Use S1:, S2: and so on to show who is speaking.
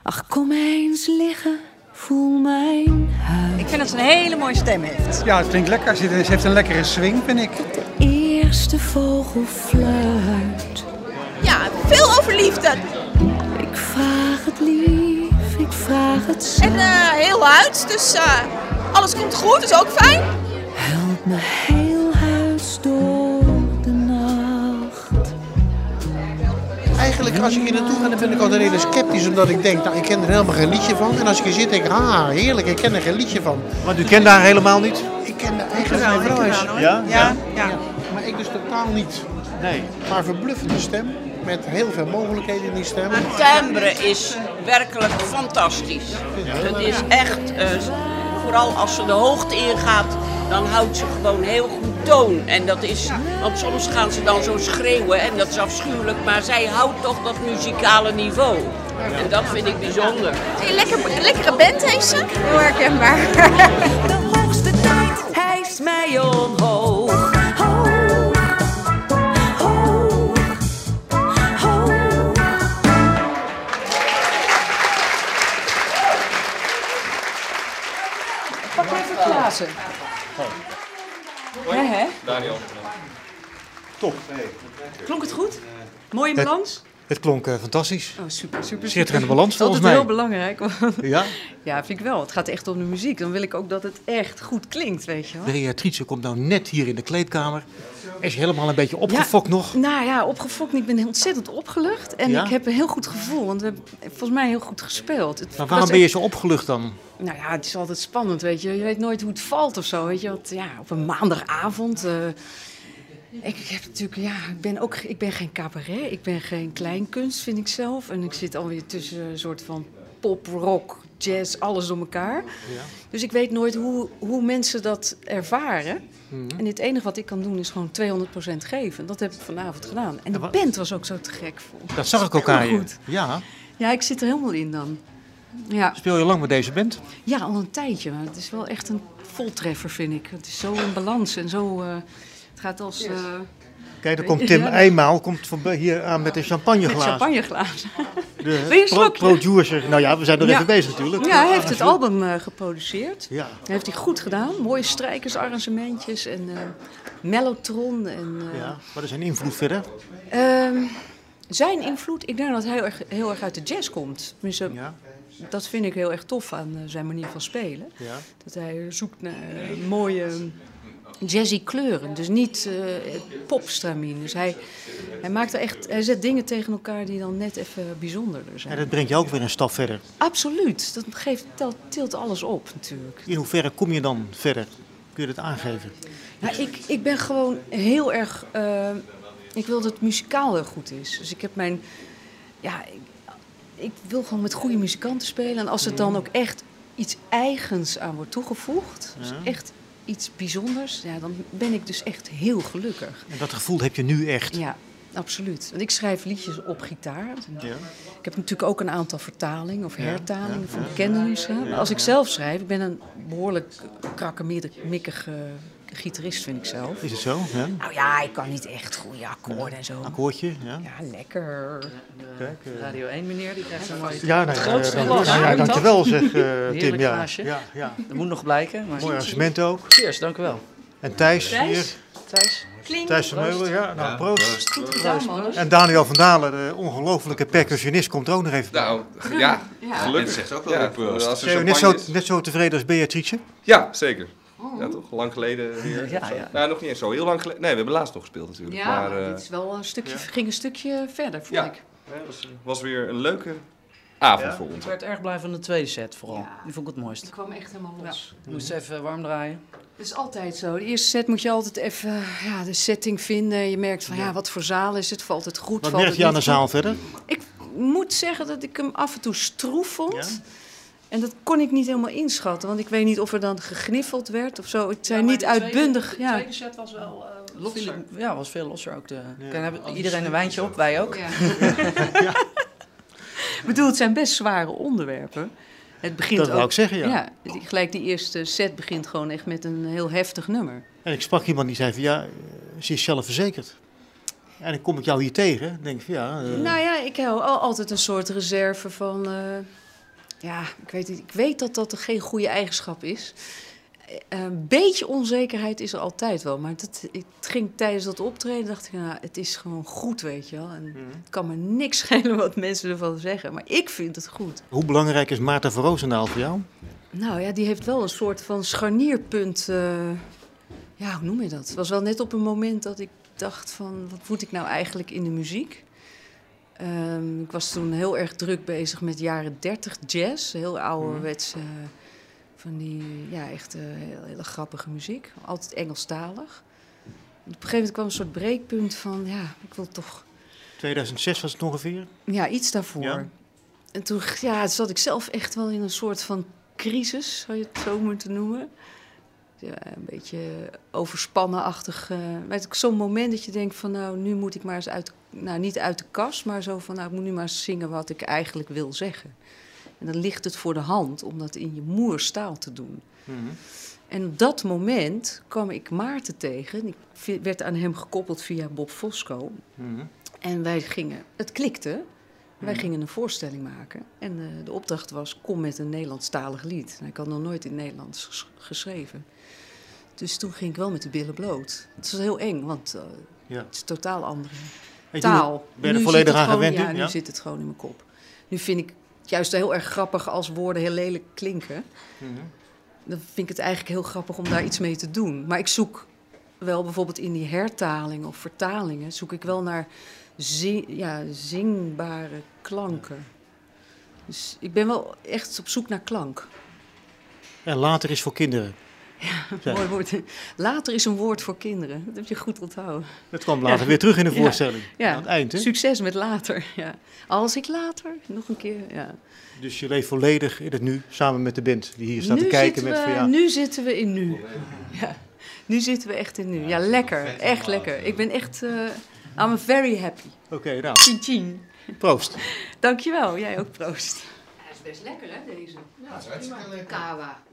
S1: Ach, kom eens liggen, voel mijn huid.
S2: Ik vind dat ze een hele mooie stem heeft.
S3: Ja, het klinkt lekker. Ze heeft een lekkere swing, vind ik.
S1: De eerste vogel fluit.
S2: Ja, veel over liefde.
S1: Ik vraag het lief, ik vraag het zacht.
S2: En heel huids, dus alles komt goed, is ook fijn.
S1: Help me heel huis door de nacht.
S4: Eigenlijk, als ik hier naartoe ga, dan ben ik altijd redelijk sceptisch. Omdat ik denk, nou, ik ken er helemaal geen liedje van. En als ik hier zit, denk ik, heerlijk, ik ken er geen liedje van.
S5: Want u kent haar helemaal niet?
S4: Ik ken de eigen vrouw.
S5: Ja?
S2: Ja.
S4: Maar ik dus totaal niet.
S5: Nee.
S4: Maar verbluffende stem. Met heel veel mogelijkheden in die stem.
S6: Haar timbre is werkelijk fantastisch. Het is echt, vooral als ze de hoogte ingaat, dan houdt ze gewoon heel goed toon. En dat is, want soms gaan ze dan zo schreeuwen en dat is afschuwelijk, maar zij houdt toch dat muzikale niveau. En dat vind ik bijzonder.
S2: Een lekkere band heeft ze. Heel herkenbaar.
S1: De hoogste tijd hijst mij omhoog. Hoog, hoog, hoog.
S2: Pak even Klaassen. Hè?
S7: Daniel.
S5: Top.
S2: Klonk het goed? Mooie balans?
S5: Het klonk fantastisch.
S2: Oh, super.
S5: Schitterende balans
S2: Dat is
S5: volgens
S2: altijd
S5: mij.
S2: heel belangrijk.
S5: Ja?
S2: Ja, vind ik wel. Het gaat echt om de muziek. Dan wil ik ook dat het echt goed klinkt, weet je wel.
S5: Beatrice komt nou net hier in de kleedkamer. Is helemaal een beetje opgefokt nog.
S2: Nou ja, opgefokt. Ik ben ontzettend opgelucht. En
S5: Ja?
S2: ik heb een heel goed gevoel. Want we hebben volgens mij heel goed gespeeld.
S5: Maar waarom ben je zo opgelucht dan?
S2: Nou ja, het is altijd spannend, weet je. Je weet nooit hoe het valt of zo, weet je. Want ja, op een maandagavond... Ik heb natuurlijk, ik ben geen cabaret. Ik ben geen kleinkunst, vind ik zelf. En ik zit alweer tussen een soort van pop, rock, jazz, alles door elkaar.
S5: Ja.
S2: Dus ik weet nooit hoe mensen dat ervaren. En het enige wat ik kan doen is gewoon 200% geven. Dat heb ik vanavond gedaan. En de band was ook zo te gek voor.
S5: Dat zag ik ook aan je.
S2: Goed.
S5: Ja.
S2: Ja, ik zit er helemaal in dan. Ja.
S5: Speel je lang met deze band?
S2: Ja, al een tijdje. Maar het is wel echt een voltreffer, vind ik. Het is zo in balans en zo... het gaat als...
S5: Kijk, dan komt Tim Eymaal hier aan met een champagneglaas.
S2: Met champagneglazen.
S5: De
S2: Wil je een slokje?
S5: producer. Nou ja, we zijn er even bezig natuurlijk.
S2: Ja, hij heeft het album geproduceerd.
S5: Ja.
S2: Dat heeft hij goed gedaan. Mooie strijkersarrangementjes en mellotron. En,
S5: Ja, wat is zijn invloed verder?
S2: zijn invloed, ik denk dat hij heel erg uit de jazz komt. Tenminste,
S5: Ja.
S2: dat vind ik heel erg tof aan zijn manier van spelen.
S5: Ja.
S2: Dat hij zoekt naar mooie jazzy kleuren. Dus niet popstramien. Dus hij maakt er echt, hij zet dingen tegen elkaar die dan net even bijzonderder zijn.
S5: En dat brengt je ook weer een stap verder.
S2: Absoluut. Dat tilt alles op natuurlijk.
S5: In hoeverre kom je dan verder? Kun je dat aangeven?
S2: Nou, ik ben gewoon heel erg... ik wil dat het muzikaal heel goed is. Dus ik heb mijn... Ja, ik wil gewoon met goede muzikanten spelen. En als er dan ook echt iets eigens aan wordt toegevoegd... Dus echt iets bijzonders... Ja, dan ben ik dus echt heel gelukkig.
S5: En dat gevoel heb je nu echt?
S2: Ja, absoluut. Want ik schrijf liedjes op gitaar.
S5: Ja.
S2: Ik heb natuurlijk ook een aantal vertalingen of hertalingen van bekende muziek. Maar als ik zelf schrijf... Ik ben een behoorlijk krakkemikkig gitarist, vind ik zelf.
S5: Is het zo? Ja.
S2: Nou ja, ik kan niet echt goede akkoorden en zo.
S5: Akkoordje, ja.
S2: Ja, lekker.
S5: Kijk,
S8: Radio 1 meneer, die krijgt zo'n mooi...
S5: ja,
S8: grootste glas.
S5: dankjewel zeg Tim.
S8: Heerlijk
S5: Ja,
S8: glaasje.
S5: ja.
S8: Dat moet nog blijken. Maar...
S5: Mooi arrangement ook.
S8: Cheers, dank u wel.
S5: En Thijs hier.
S8: Thijs.
S5: Thijs Vermeulen, ja. Nou, proost.
S2: Goed gedaan, man.
S5: En Daniel van Dalen, de ongelofelijke percussionist, komt er ook nog even bij.
S7: Nou, ja.
S9: Gelukkig zegt ook wel op.
S7: Als er
S5: Zijn we
S7: champagne-
S5: net zo tevreden als Beatrice?
S7: Ja, zeker. Ja, toch? Lang geleden weer.
S8: Ja, ja.
S7: Nou, nog niet eens zo heel lang geleden. Nee, we hebben laatst nog gespeeld natuurlijk.
S2: Ja,
S7: maar
S2: dit is wel een stukje, ging een stukje verder, vond
S7: ja,
S2: ik.
S7: het was weer een leuke avond voor
S8: Ik
S7: ons.
S8: werd erg blij van de tweede set vooral.
S2: Ja.
S8: Die vond ik het mooist.
S2: Ik kwam echt helemaal los.
S8: Ik moest even warm draaien.
S2: Het is altijd zo. De eerste set moet je altijd even de setting vinden. Je merkt van wat voor zaal is het? Valt het goed?
S5: Wat
S2: Valt
S5: merk
S2: het
S5: je aan de
S2: niet
S5: zaal
S2: goed?
S5: verder?
S2: Ik moet zeggen dat ik hem af en toe stroef vond.
S5: Ja?
S2: En dat kon ik niet helemaal inschatten. Want ik weet niet of er dan gegniffeld werd of zo. Het zijn niet uitbundig.
S8: De tweede set was wel losser. Ja, was veel losser ook. Iedereen een wijntje op, wij ook.
S2: Ja. Ik bedoel, het zijn best zware onderwerpen. Het begint
S5: Dat wou
S2: ook,
S5: ik zeggen, ja.
S2: Gelijk die eerste set begint gewoon echt met een heel heftig nummer.
S5: En ik sprak iemand die zei van ze is zelfverzekerd. En dan kom ik jou hier tegen. Denk ik van
S2: Nou ja, ik hou altijd een soort reserve van... Ja, ik weet dat dat geen goede eigenschap is. Een beetje onzekerheid is er altijd wel. Maar het ging tijdens dat optreden, dacht ik, nou, het is gewoon goed, weet je wel. En het kan me niks schelen wat mensen ervan zeggen. Maar ik vind het goed.
S5: Hoe belangrijk is Maarten van Roosendaal voor jou?
S2: Nou ja, die heeft wel een soort van scharnierpunt. Ja, hoe noem je dat? Het was wel net op een moment dat ik dacht van, wat moet ik nou eigenlijk in de muziek? Ik was toen heel erg druk bezig met jaren 30 jazz. Heel ouderwetse, van die, ja, echt hele grappige muziek. Altijd Engelstalig. En op een gegeven moment kwam een soort breekpunt van, ja, ik wil toch...
S5: 2006 was het ongeveer?
S2: Ja, iets daarvoor. Ja. En toen zat ik zelf echt wel in een soort van crisis, zou je het zo moeten noemen. Ja, een beetje overspannenachtig. Zo'n moment dat je denkt van, nou, nu moet ik maar eens niet uit de kast, maar zo van, nou, ik moet nu maar eens zingen wat ik eigenlijk wil zeggen. En dan ligt het voor de hand om dat in je moerstaal te doen. En op dat moment kwam ik Maarten tegen. Ik werd aan hem gekoppeld via Bob Fosco. En het klikte. Wij gingen een voorstelling maken. En de opdracht was, kom met een Nederlandstalig lied. En ik had nog nooit in Nederlands geschreven. Dus toen ging ik wel met de billen bloot. Het was heel eng, want het is een totaal andere taal.
S5: Ben je er volledig aan gewend?
S2: Ja, nu zit het gewoon in mijn kop. Nu vind ik het juist heel erg grappig als woorden heel lelijk klinken. Dan vind ik het eigenlijk heel grappig om daar iets mee te doen. Maar ik zoek wel bijvoorbeeld in die hertalingen of vertalingen... zoek ik wel naar zingbare klanken. Dus ik ben wel echt op zoek naar klank.
S5: En later is voor kinderen.
S2: Ja, mooi woord. Later is een woord voor kinderen. Dat heb je goed onthouden.
S5: Het kwam later weer terug in de voorstelling.
S2: Ja,
S5: aan het eind, hè?
S2: Succes met later. Ja. Als ik later, nog een keer, ja.
S5: Dus je leeft volledig in het nu, samen met de band die hier staat te kijken.
S2: Nu zitten we in nu. Ja. Nu zitten we echt in nu. Ja, lekker. Echt lekker. Ik ben echt... I'm very happy.
S5: Oké, nou.
S2: Tien.
S5: Proost.
S2: Dankjewel. Jij ook proost. Hij is best lekker, hè, deze? Ja,
S4: dat is hartstikke lekker.
S2: Kawa.